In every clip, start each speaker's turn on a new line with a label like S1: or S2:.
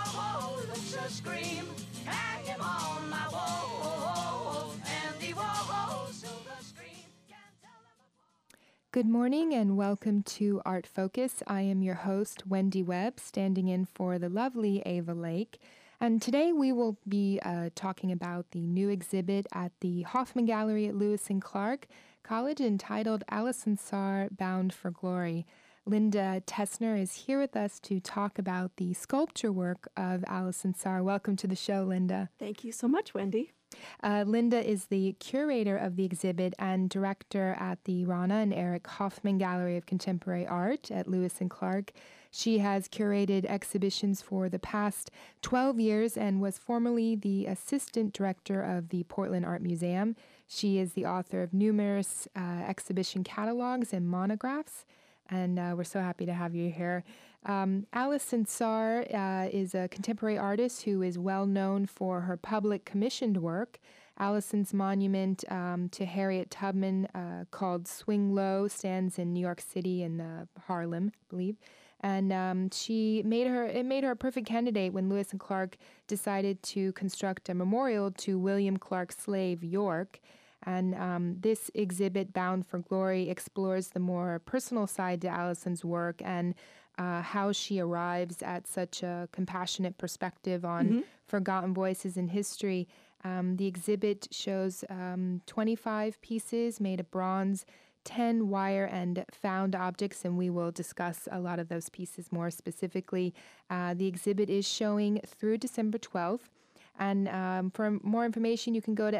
S1: whoa, looks a scream. Hang him on my wall. Andy Warhol, Silver Screen. Can't tell them apart.
S2: Good morning and welcome to Art Focus. I am your host, Wendy Webb, standing in for the lovely Ava Lake. And today we will be talking about the new exhibit at the Hoffman Gallery at Lewis and Clark College entitled Alison Saar, Bound for Glory. Linda Tessner is here with us to talk about the sculpture work of Alison Saar. Welcome to the show, Linda.
S3: Thank you so much, Wendy.
S2: Linda is the curator of the exhibit and director at the Rana and Eric Hoffman Gallery of Contemporary Art at Lewis and Clark. She has curated exhibitions for the past 12 years and was formerly the assistant director of the Portland Art Museum. She is the author of numerous exhibition catalogs and monographs, and we're so happy to have you here. Alison Saar is a contemporary artist who is well known for her public commissioned work. Alison's monument to Harriet Tubman called Swing Low stands in New York City in Harlem, I believe. And it made her a perfect candidate when Lewis and Clark decided to construct a memorial to William Clark's slave York. And this exhibit, Bound for Glory, explores the more personal side to Alison's work and how she arrives at such a compassionate perspective on forgotten voices in history. The exhibit shows 25 pieces made of bronze, 10 wire and found objects, and we will discuss a lot of those pieces more specifically. The exhibit is showing through December 12th. And for more information, you can go to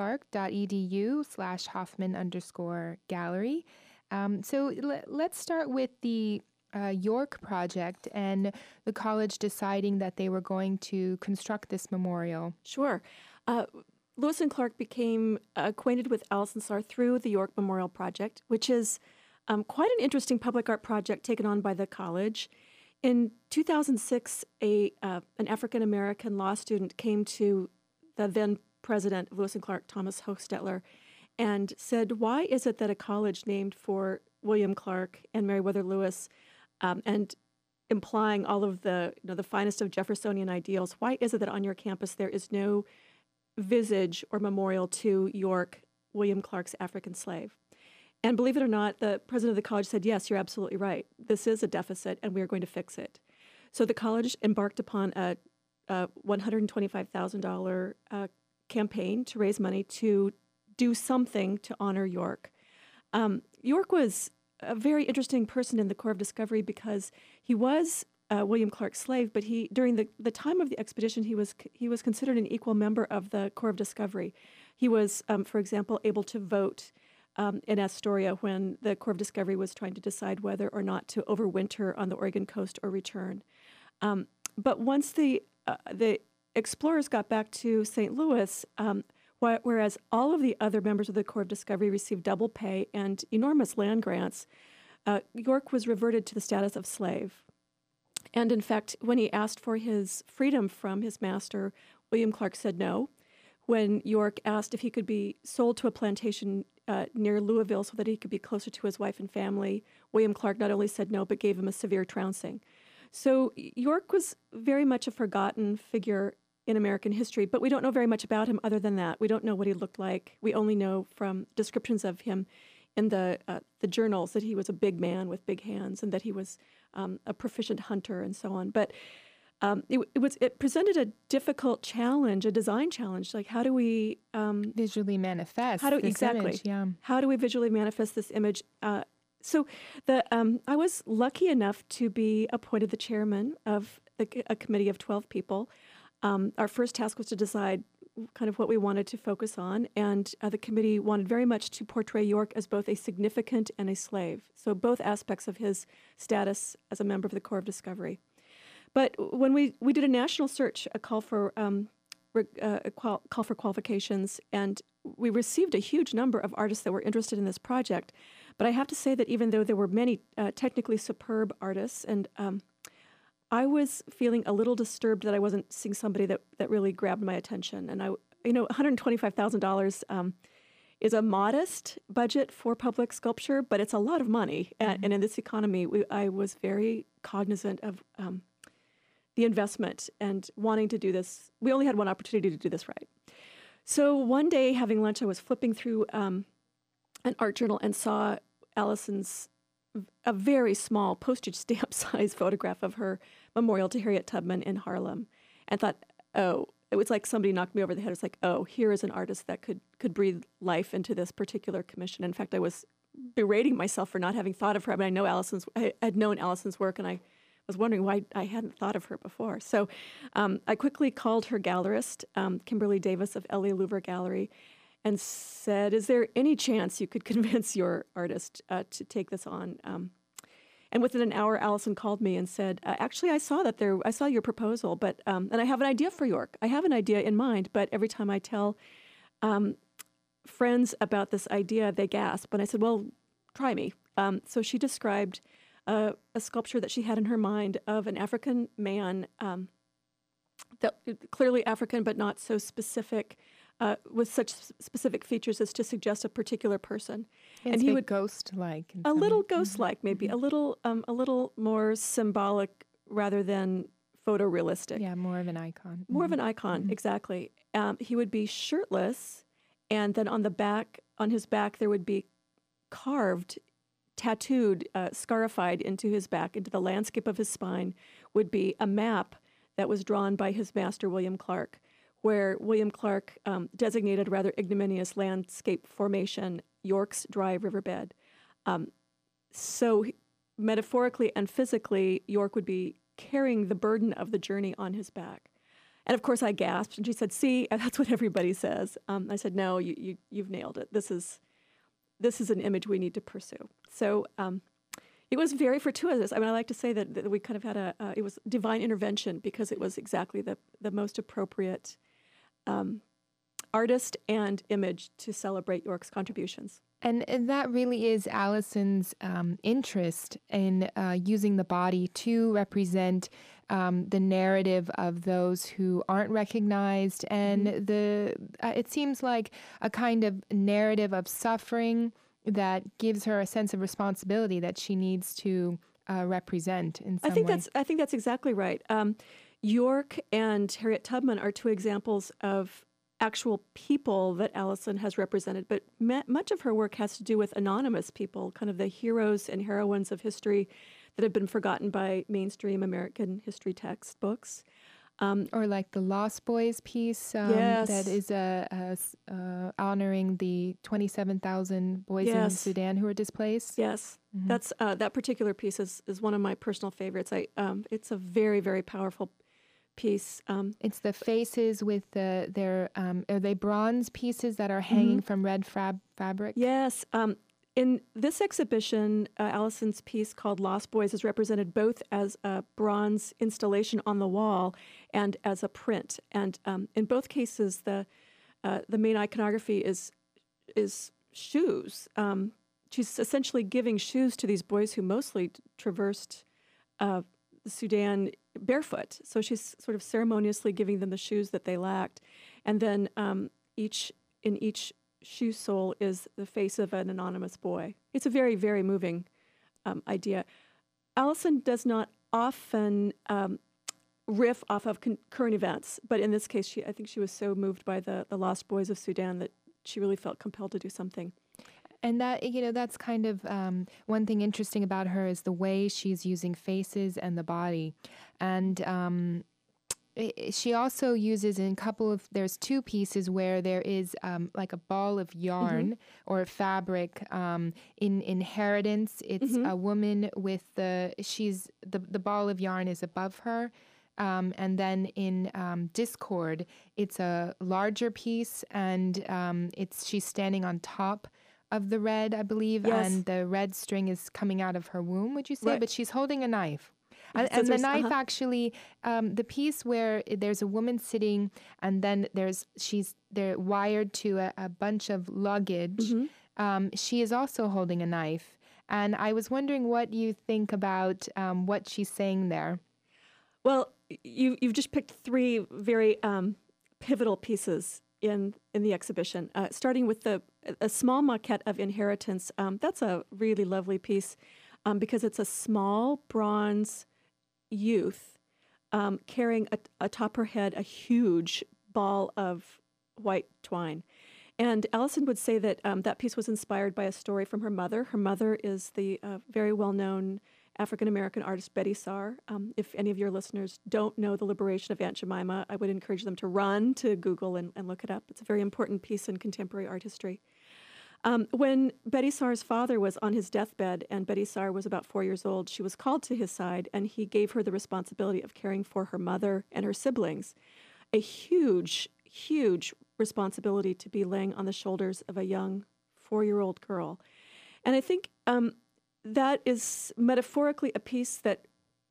S2: lclark.edu/Hoffman_gallery. So let's start with the York project and the college deciding that they were going to construct this memorial.
S3: Sure. Lewis and Clark became acquainted with Alison Saar through the York Memorial Project, which is quite an interesting public art project taken on by the college. In 2006, an African-American law student came to the then president of Lewis and Clark, Thomas Hochstetler, and said, why is it that a college named for William Clark and Meriwether Lewis, and implying all of the finest of Jeffersonian ideals, why is it that on your campus there is no visage or memorial to York, William Clark's African slave? And believe it or not, the president of the college said, yes, you're absolutely right. This is a deficit, and we are going to fix it. So the college embarked upon a $125,000 campaign to raise money to do something to honor York. York was a very interesting person in the Corps of Discovery because he was William Clark's slave, but during the time of the expedition, he was considered an equal member of the Corps of Discovery. He was, for example, able to vote in Astoria when the Corps of Discovery was trying to decide whether or not to overwinter on the Oregon coast or return. But once the explorers got back to St. Louis, whereas all of the other members of the Corps of Discovery received double pay and enormous land grants, York was reverted to the status of slave. And in fact, when he asked for his freedom from his master, William Clark said no. When York asked if he could be sold to a plantation near Louisville so that he could be closer to his wife and family, William Clark not only said no, but gave him a severe trouncing. So York was very much a forgotten figure in American history, but we don't know very much about him other than that. We don't know what he looked like. We only know from descriptions of him in the journals that he was a big man with big hands and that he was a proficient hunter and so on. But it presented a difficult challenge, a design challenge. Like, how do we
S2: Visually manifest this image? Yeah.
S3: How do we visually manifest this image? So I was lucky enough to be appointed the chairman of a committee of 12 people. Our first task was to decide kind of what we wanted to focus on, and the committee wanted very much to portray York as both a significant and a slave, so both aspects of his status as a member of the Corps of Discovery. But when we did a national search, a call for qualifications, and we received a huge number of artists that were interested in this project. But I have to say that even though there were many technically superb artists, and I was feeling a little disturbed that I wasn't seeing somebody that really grabbed my attention. And $125,000 is a modest budget for public sculpture, but it's a lot of money. Mm-hmm. And in this economy, I was very cognizant of the investment and wanting to do this. We only had one opportunity to do this right. So one day, having lunch, I was flipping through an art journal and saw Allison's a very small postage stamp size photograph of her memorial to Harriet Tubman in Harlem, and thought, oh, it was like somebody knocked me over the head. It's like, oh, here is an artist that could breathe life into this particular commission. In fact, I was berating myself for not having thought of her. I mean, I had known Allison's work, and I was wondering why I hadn't thought of her before. So I quickly called her gallerist, Kimberly Davis of L.A. Louvre Gallery, and said, is there any chance you could convince your artist to take this on? And within an hour, Allison called me and said, actually, I saw your proposal, but and I have an idea for York. I have an idea in mind, but every time I tell friends about this idea, they gasp. And I said, well, try me. So she described a sculpture that she had in her mind of an African man, that clearly African, but not so specific, with such specific features as to suggest a particular person.
S2: And he would ghost-like.
S3: A little ghost-like, maybe a little more symbolic rather than photorealistic.
S2: Yeah, more of an icon.
S3: More of an icon, exactly. He would be shirtless, and then on his back, there would be carved, tattooed, scarified into his back, into the landscape of his spine, would be a map that was drawn by his master, William Clark, where William Clark designated a rather ignominious landscape formation, York's dry riverbed. So metaphorically and physically, York would be carrying the burden of the journey on his back. And of course I gasped, and she said, see, that's what everybody says. I said, no, you've nailed it. This is an image we need to pursue. So it was very fortuitous. I mean, I like to say that we kind of had it was divine intervention, because it was exactly the most appropriate artist and image to celebrate York's contributions.
S2: And that really is Allison's interest in using the body to represent the narrative of those who aren't recognized, and it seems like a kind of narrative of suffering that gives her a sense of responsibility that she needs to represent in some way.
S3: I think that's exactly right. York and Harriet Tubman are two examples of actual people that Allison has represented, but much of her work has to do with anonymous people, kind of the heroes and heroines of history that have been forgotten by mainstream American history textbooks.
S2: Or like the Lost Boys piece
S3: yes.
S2: that is honoring the 27,000 boys in Sudan who were displaced.
S3: Yes, that's that particular piece is one of my personal favorites. It's a very, very powerful piece.
S2: It's the faces with their are they bronze pieces that are hanging from red fabric?
S3: Yes. In this exhibition, Allison's piece called Lost Boys is represented both as a bronze installation on the wall and as a print. And in both cases, the main iconography is shoes. She's essentially giving shoes to these boys who mostly traversed the Sudan barefoot. So she's sort of ceremoniously giving them the shoes that they lacked. And then in each shoe sole is the face of an anonymous boy. It's a very, very moving idea. Allison does not often riff off of current events, but in this case, I think she was so moved by the Lost Boys of Sudan that she really felt compelled to do something.
S2: And that, that's kind of one thing interesting about her is the way she's using faces and the body. And she also uses in there's two pieces where there is like a ball of yarn or fabric. In Inheritance, it's a woman with the ball of yarn is above her. And then in Discord, it's a larger piece, and she's standing on top of the red, I believe, and the red string is coming out of her womb, would you say?
S3: Right.
S2: But she's holding a knife. And the knife actually, the piece where there's a woman sitting, and then they're wired to a bunch of luggage. She is also holding a knife. And I was wondering what you think about what she's saying there.
S3: Well, you've just picked three very pivotal pieces in the exhibition, starting with a small maquette of Inheritance. That's a really lovely piece because it's a small bronze youth carrying atop her head a huge ball of white twine. And Allison would say that that piece was inspired by a story from her mother. Her mother is the very well-known African-American artist Betty Saar. If any of your listeners don't know The Liberation of Aunt Jemima, I would encourage them to run to Google and look it up. It's a very important piece in contemporary art history. When Betty Saar's father was on his deathbed and Betty Saar was about 4 years old, she was called to his side and he gave her the responsibility of caring for her mother and her siblings. A huge, huge responsibility to be laying on the shoulders of a young 4-year-old girl. And I think that is metaphorically a piece that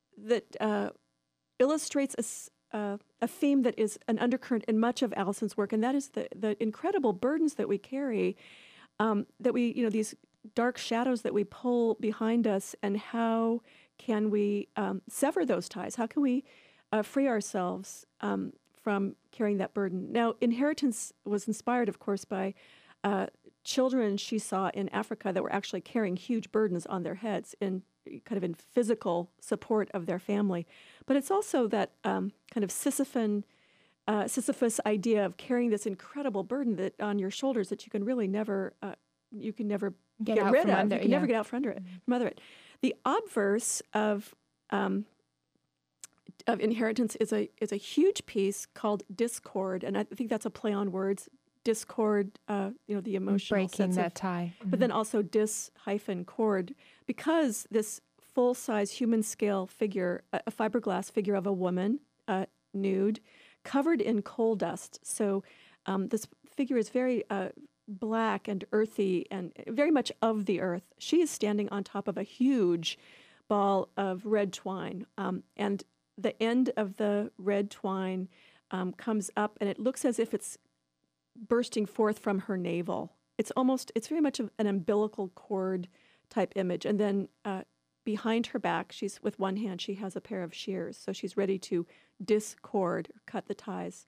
S3: illustrates a theme that is an undercurrent in much of Allison's work, and that is the incredible burdens that we carry, these dark shadows that we pull behind us, and how can we sever those ties? How can we free ourselves from carrying that burden? Now, Inheritance was inspired, of course, by children she saw in Africa that were actually carrying huge burdens on their heads in physical support of their family. But it's also that kind of Sisyphus idea of carrying this incredible burden that on your shoulders that you can really never get rid of. You can never get out from under it. The obverse of Inheritance is a huge piece called Discord, and I think that's a play on words. Discord, the emotional
S2: breaking
S3: sense
S2: that tie,
S3: but then also dis-cord, because this full-size human-scale figure, a fiberglass figure of a woman, nude, covered in coal dust. So this figure is very black and earthy and very much of the earth. She is standing on top of a huge ball of red twine, and the end of the red twine comes up, and it looks as if it's bursting forth from her navel. It's very much an umbilical cord type image. And then behind her back, she's with one hand, she has a pair of shears. So she's ready to discord, or cut the ties.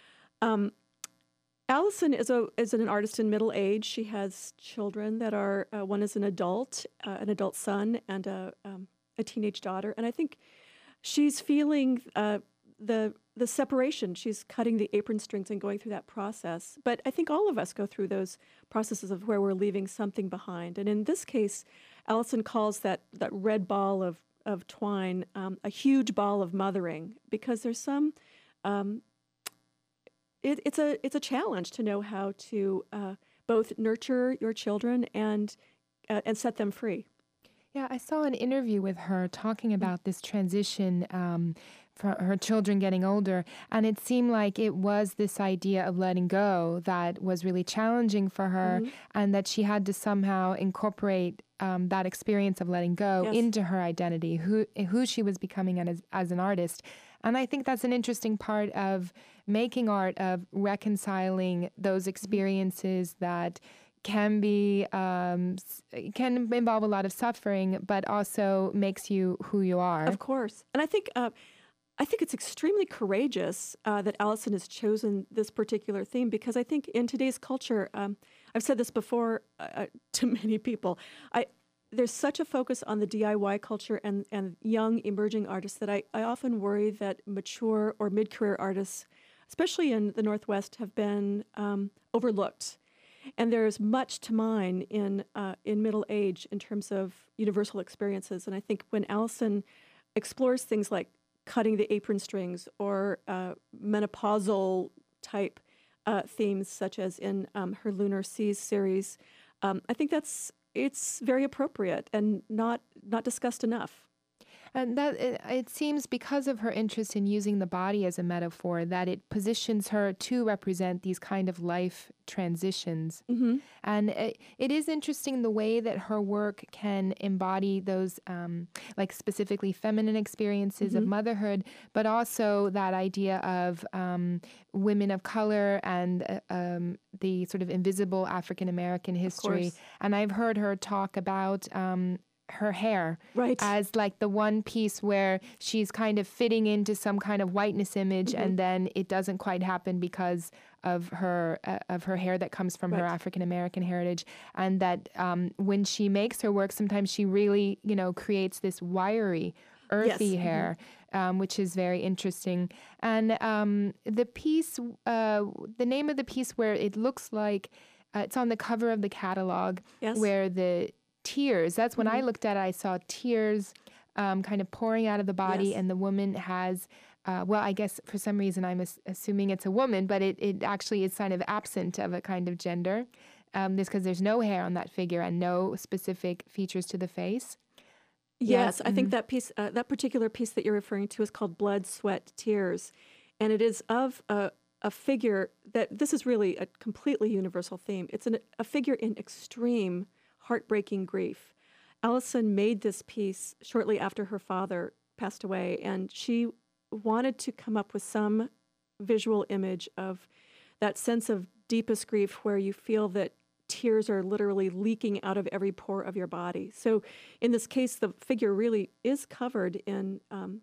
S3: Allison is an artist in middle age. She has children that are, one is an adult son, and a teenage daughter. And I think she's feeling the separation. She's cutting the apron strings and going through that process. But I think all of us go through those processes of where we're leaving something behind. And in this case, Allison calls that red ball of twine a huge ball of mothering, because there's some, it's a challenge to know how to both nurture your children and set them free.
S2: Yeah, I saw an interview with her talking about this transition for her children getting older, and it seemed like it was this idea of letting go that was really challenging for her, and that she had to somehow incorporate that experience of letting go into her identity, who she was becoming as an artist. And I think that's an interesting part of making art, of reconciling those experiences that can involve a lot of suffering, but also makes you who you are.
S3: Of course. And I think it's extremely courageous that Allison has chosen this particular theme, because I think in today's culture, I've said this before to many people, there's such a focus on the DIY culture and young emerging artists that I often worry that mature or mid-career artists, especially in the Northwest, have been overlooked. And there's much to mine in middle age in terms of universal experiences. And I think when Allison explores things like cutting the apron strings or menopausal type themes, such as in her Lunar Seas series, I think it's very appropriate and not discussed enough.
S2: And that it seems, because of her interest in using the body as a metaphor, that it positions her to represent these kind of life transitions.
S3: Mm-hmm.
S2: And it is interesting the way that her work can embody those, like specifically feminine experiences of motherhood, but also that idea of women of color and the sort of invisible African American history. And I've heard her talk about her hair as like the one piece where she's kind of fitting into some kind of whiteness image, and then it doesn't quite happen because of her hair that comes from her African American heritage. And that when she makes her work, sometimes she really creates this wiry earthy
S3: Yes.
S2: hair, which is very interesting. And the piece, the name of the piece where it looks like it's on the cover of the catalog,
S3: Yes.
S2: where the tears, that's when I looked at it, I saw tears kind of pouring out of the body,
S3: Yes.
S2: and the woman has, well, I guess for some reason I'm assuming it's a woman, but it actually is kind of absent of a kind of gender. This because there's no hair on that figure and no specific features to the face.
S3: Yes, I think
S2: mhm.
S3: that piece, that particular piece that you're referring to is called Blood, Sweat, Tears. And it is of a figure that this is really a completely universal theme. It's a figure in extreme heartbreaking grief. Allison made this piece shortly after her father passed away, and she wanted to come up with some visual image of that sense of deepest grief where you feel that tears are literally leaking out of every pore of your body. So in this case, the figure really is covered in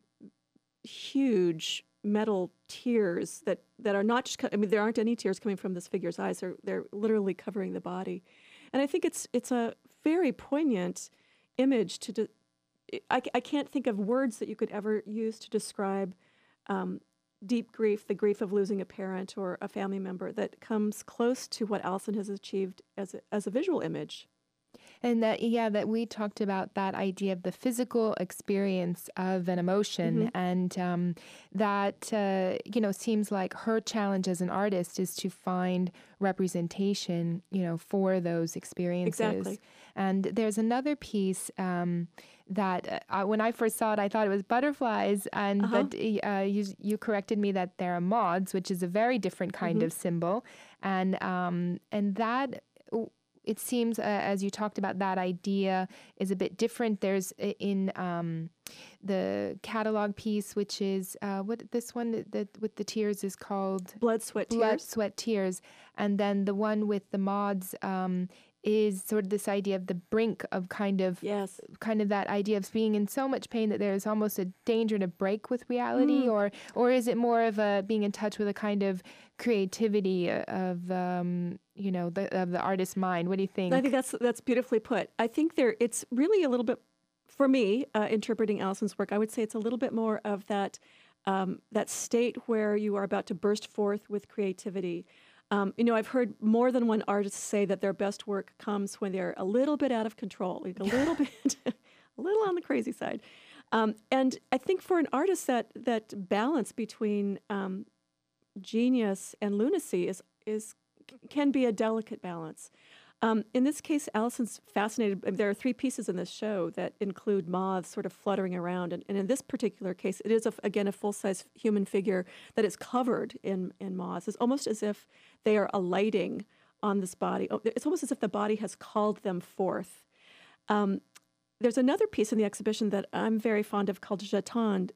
S3: huge metal tears that are not just, I mean, there aren't any tears coming from this figure's eyes. They're literally covering the body. And I think it's a very poignant image I can't think of words that you could ever use to describe deep grief, the grief of losing a parent or a family member that comes close to what Allison has achieved as a visual image.
S2: And that, yeah, that we talked about that idea of the physical experience of an emotion. And that, seems like her challenge as an artist is to find representation, for those experiences.
S3: Exactly.
S2: And there's another piece that when I first saw it, I thought it was butterflies. And but you corrected me that they're moths, which is a very different kind of symbol. And that it seems, as you talked about, that idea is a bit different. There's in the catalog piece, which is what this one that with the tears is called
S3: Blood, Sweat,
S2: Blood,
S3: Tears.
S2: Sweat, Tears, and then the one with the moths is sort of this idea of the brink of kind of
S3: Yes.
S2: that idea of being in so much pain that there's almost a danger to break with reality, or is it more of a being in touch with a kind of creativity of of the artist's mind? What do you think?
S3: I think that's beautifully put. I think it's really a little bit, for me, interpreting Allison's work, I would say it's a little bit more of that state where you are about to burst forth with creativity. I've heard more than one artist say that their best work comes when they're a little bit out of control, like a little bit, a little on the crazy side. And I think for an artist that balance between genius and lunacy can be a delicate balance. In this case, Allison's fascinated. There are 3 pieces in this show that include moths sort of fluttering around. And in this particular case, it is, again, a full-size human figure that is covered in moths. It's almost as if they are alighting on this body. It's almost as if the body has called them forth. There's another piece in the exhibition that I'm very fond of called J'attends,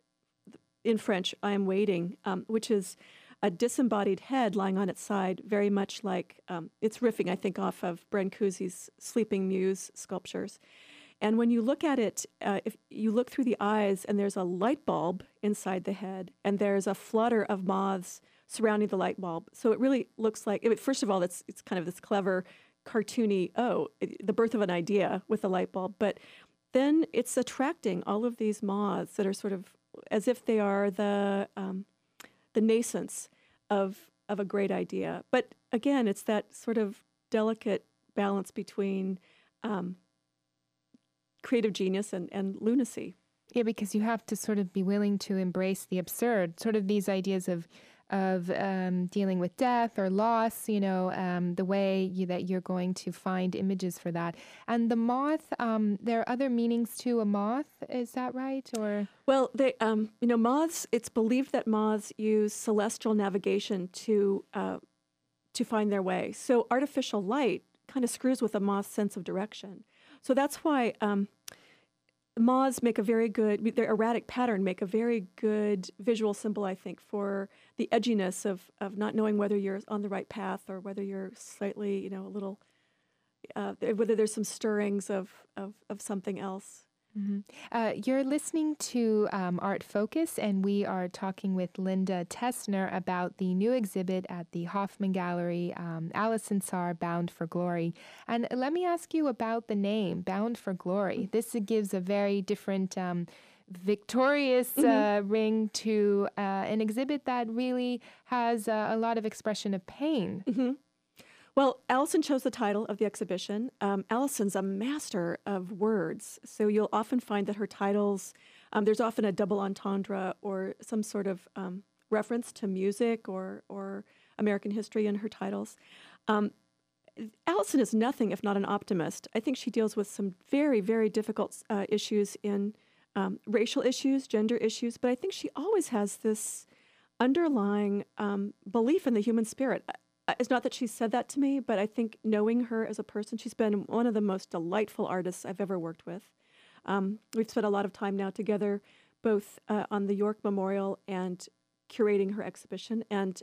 S3: in French, I am waiting, which is a disembodied head lying on its side, very much like, it's riffing, I think, off of Brancusi's Sleeping Muse sculptures. And when you look at it, if you look through the eyes and there's a light bulb inside the head and there's a flutter of moths surrounding the light bulb. So it really looks like, first of all, it's kind of this clever, cartoony, the birth of an idea with a light bulb. But then it's attracting all of these moths that are sort of as if they are the nascence of a great idea. But again, it's that sort of delicate balance between creative genius and lunacy.
S2: Yeah, because you have to sort of be willing to embrace the absurd, sort of these ideas of dealing with death or loss, the way that you're going to find images for that. And the moth, there are other meanings to a moth, is that right? Or
S3: well, they, moths. It's believed that moths use celestial navigation to find their way. So artificial light kind of screws with a moth's sense of direction. So that's why moths make a very good, their erratic pattern make a very good visual symbol, I think, for the edginess of not knowing whether you're on the right path or whether you're slightly, a little, whether there's some stirrings of something else.
S2: Mm-hmm. You're listening to Art Focus, and we are talking with Linda Tessner about the new exhibit at the Hoffman Gallery, Allison Saar, Bound for Glory. And let me ask you about the name, Bound for Glory. This gives a very different victorious ring to an exhibit that really has a lot of expression of pain.
S3: Well, Allison chose the title of the exhibition. Allison's a master of words, so you'll often find that her titles, there's often a double entendre or some sort of reference to music or American history in her titles. Allison is nothing if not an optimist. I think she deals with some very, very difficult issues in racial issues, gender issues, but I think she always has this underlying belief in the human spirit. It's not that she said that to me, but I think knowing her as a person, she's been one of the most delightful artists I've ever worked with. We've spent a lot of time now together, both on the York Memorial and curating her exhibition. And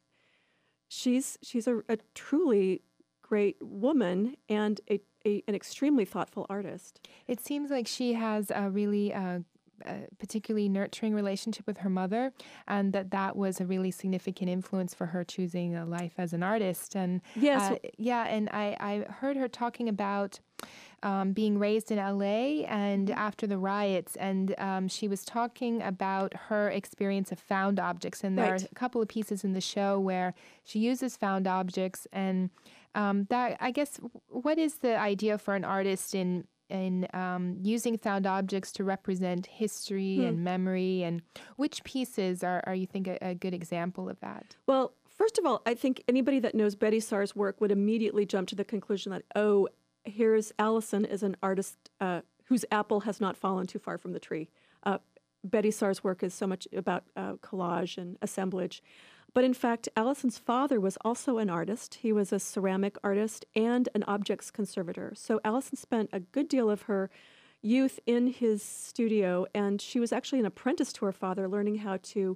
S3: she's a truly great woman and an extremely thoughtful artist.
S2: It seems like she has a really particularly nurturing relationship with her mother, and that was a really significant influence for her choosing a life as an artist. And
S3: Yes.
S2: and I heard her talking about being raised in LA and after the riots, and she was talking about her experience of found objects. And there
S3: Right.
S2: are a couple of pieces in the show where she uses found objects, and that, I guess, what is the idea for an artist in using found objects to represent history and memory, and which pieces are you think a good example of that?
S3: Well, first of all, I think anybody that knows Betty Saar's work would immediately jump to the conclusion that, oh, here's Allison as an artist whose apple has not fallen too far from the tree. Betty Saar's work is so much about collage and assemblage. But in fact, Allison's father was also an artist. He was a ceramic artist and an objects conservator. So Allison spent a good deal of her youth in his studio, and she was actually an apprentice to her father, learning how to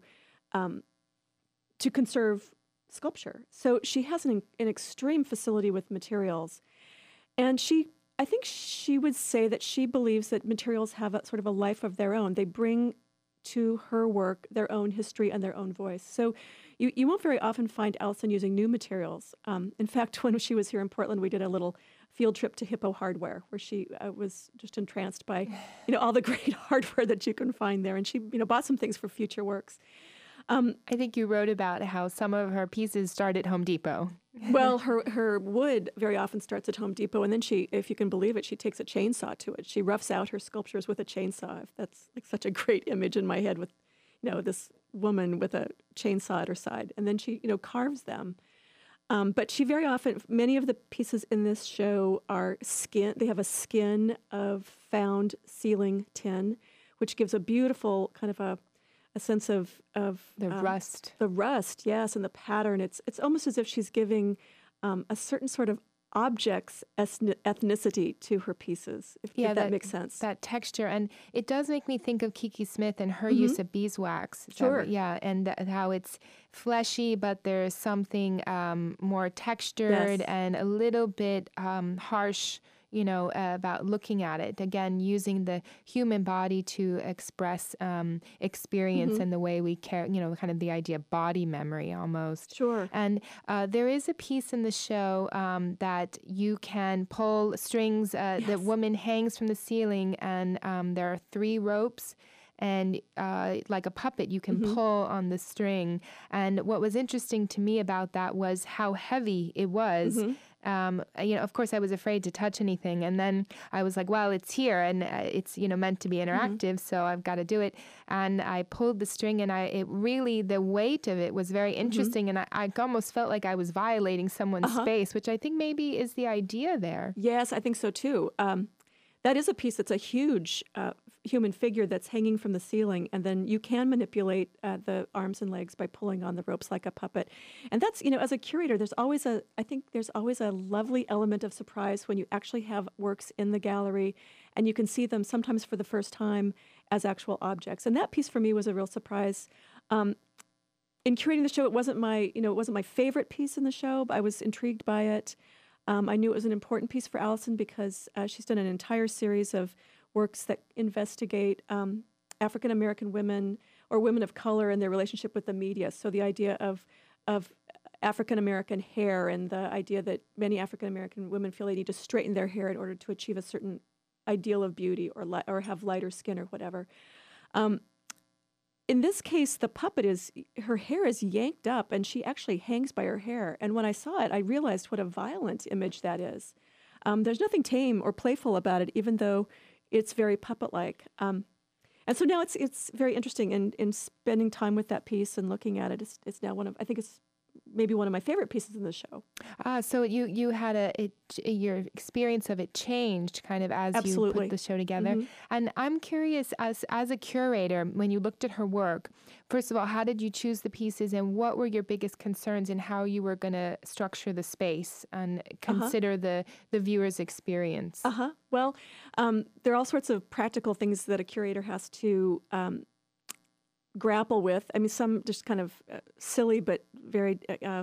S3: conserve sculpture. So she has an extreme facility with materials. And I think she would say that she believes that materials have a sort of a life of their own. They bring to her work their own history and their own voice. So you won't very often find Allison using new materials. In fact, when she was here in Portland, we did a little field trip to Hippo Hardware, where she was just entranced by all the great hardware that you can find there. And she bought some things for future works.
S2: I think you wrote about how some of her pieces start at Home Depot.
S3: Well, her wood very often starts at Home Depot, and then she, if you can believe it, she takes a chainsaw to it. She roughs out her sculptures with a chainsaw. That's like such a great image in my head with, this woman with a chainsaw at her side, and then she, carves them. But she very often, many of the pieces in this show are skin. They have a skin of found ceiling tin, which gives a beautiful kind of a sense of
S2: The rust.
S3: the rust, yes, and the pattern. It's almost as if she's giving a certain sort of object's ethnicity to her pieces, if that makes sense.
S2: That texture. And it does make me think of Kiki Smith and her use of beeswax.
S3: Sure.
S2: And how it's fleshy, but there's something more textured
S3: Yes.
S2: and a little bit harsh, about looking at it. Again, using the human body to express experience and the way we care, kind of the idea of body memory almost.
S3: Sure.
S2: And there is a piece in the show that you can pull strings. The woman hangs from the ceiling, and there are 3 ropes. And like a puppet, you can pull on the string. And what was interesting to me about that was how heavy it was. Of course, I was afraid to touch anything. And then I was like, well, it's here, and it's, meant to be interactive, so I've got to do it. And I pulled the string, and the weight of it was very interesting. And I almost felt like I was violating someone's space, which I think maybe is the idea there.
S3: Yes, I think so too. That is a piece that's a huge human figure that's hanging from the ceiling, and then you can manipulate the arms and legs by pulling on the ropes like a puppet. And that's, as a curator, I think there's always a lovely element of surprise when you actually have works in the gallery and you can see them sometimes for the first time as actual objects. And that piece for me was a real surprise. In curating the show, it wasn't my favorite piece in the show, but I was intrigued by it. I knew it was an important piece for Allison because she's done an entire series of works that investigate African American women or women of color and their relationship with the media. So the idea of African American hair and the idea that many African American women feel they need to straighten their hair in order to achieve a certain ideal of beauty or have lighter skin or whatever. In this case, the puppet her hair is yanked up and she actually hangs by her hair. And when I saw it, I realized what a violent image that is. There's nothing tame or playful about it, even though it's very puppet-like. And so now it's very interesting in spending time with that piece and looking at it. It's now I think it's maybe one of my favorite pieces in the show.
S2: So you had your experience of it changed kind of as you put the show together. And I'm curious, as a curator, when you looked at her work, first of all, how did you choose the pieces, and what were your biggest concerns in how you were going to structure the space and consider the viewer's experience?
S3: Well, there are all sorts of practical things that a curator has to grapple with. I mean, some just kind of silly but very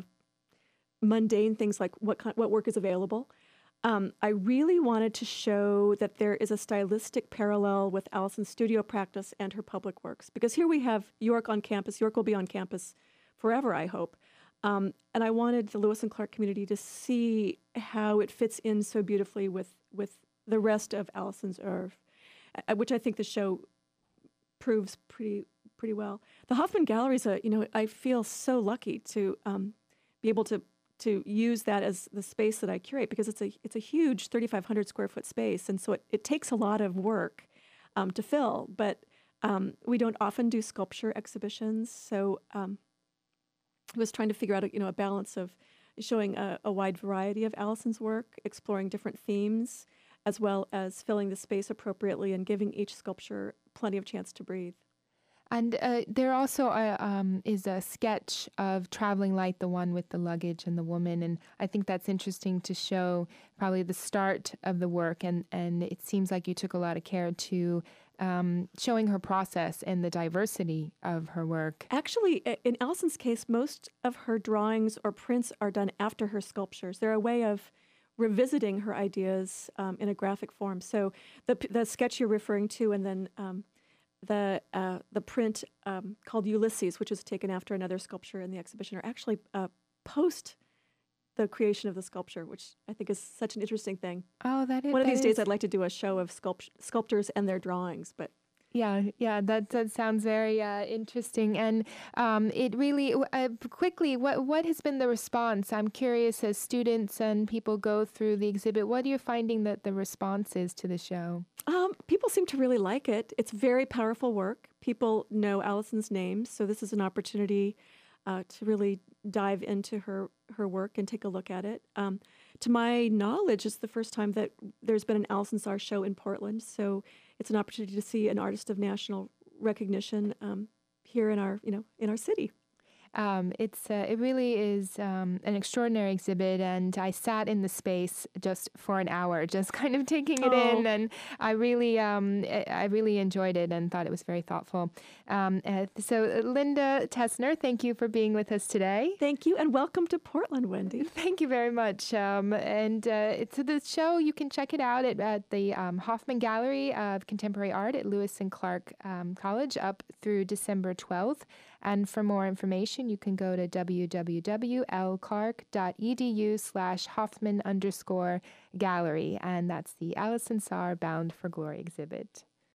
S3: mundane things like what work is available. I really wanted to show that there is a stylistic parallel with Allison's studio practice and her public works, because here we have York on campus. York will be on campus forever, I hope. And I wanted the Lewis and Clark community to see how it fits in so beautifully with the rest of Allison's oeuvre, which I think the show proves pretty well. The Hoffman Gallery is I feel so lucky to be able to use that as the space that I curate, because it's a huge 3,500 square foot space, and so it takes a lot of work to fill. But we don't often do sculpture exhibitions, so I was trying to figure out a balance of showing a wide variety of Allison's work, exploring different themes, as well as filling the space appropriately and giving each sculpture plenty of chance to breathe.
S2: And there also is a sketch of Traveling Light, the one with the luggage and the woman. And I think that's interesting to show probably the start of the work. And it seems like you took a lot of care to showing her process and the diversity of her work.
S3: Actually, in Allison's case, most of her drawings or prints are done after her sculptures. They're a way of revisiting her ideas in a graphic form. So the sketch you're referring to, and then the print called Ulysses, which was taken after another sculpture in the exhibition, are actually post the creation of the sculpture, which I think is such an interesting thing.
S2: Oh, that is.
S3: One of these days I'd like to do a show of sculptors and their drawings, but...
S2: Yeah, that sounds very interesting. And it really, quickly, what has been the response? I'm curious, as students and people go through the exhibit, what are you finding that the response is to the show?
S3: People seem to really like it. It's very powerful work. People know Allison's name, so this is an opportunity to really dive into her work and take a look at it. To my knowledge, it's the first time that there's been an Allison Czar show in Portland, so it's an opportunity to see an artist of national recognition here in our city.
S2: It really is an extraordinary exhibit, and I sat in the space just for an hour, just kind of taking it in, and I really enjoyed it and thought it was very thoughtful. So Linda Tessner, thank you for being with us today.
S3: Thank you, and welcome to Portland, Wendy.
S2: Thank you very much. It's the show, you can check it out at the Hoffman Gallery of Contemporary Art at Lewis and Clark College up through December 12th. And for more information, you can go to www.lclark.edu/Hoffman_gallery. And that's the Allison Czar Bound for Glory exhibit.